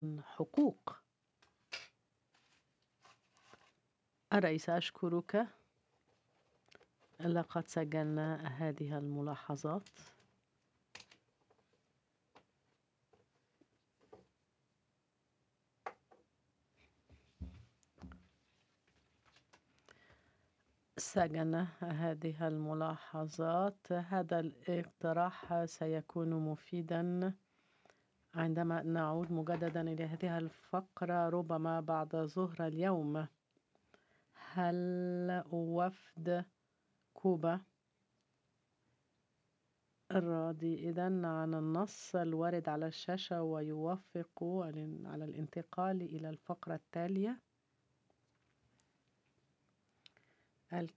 حقوق. الرئيس أشكرك، لقد سجلنا هذه الملاحظات. سجلنا هذه الملاحظات. هذا الاقتراح سيكون مفيدا عندما نعود مجددا إلى هذه الفقرة ربما بعد ظهر اليوم. هل وفد كوبا راضي إذن عن النص الوارد على الشاشة ويوافق على الانتقال إلى الفقرة التالية؟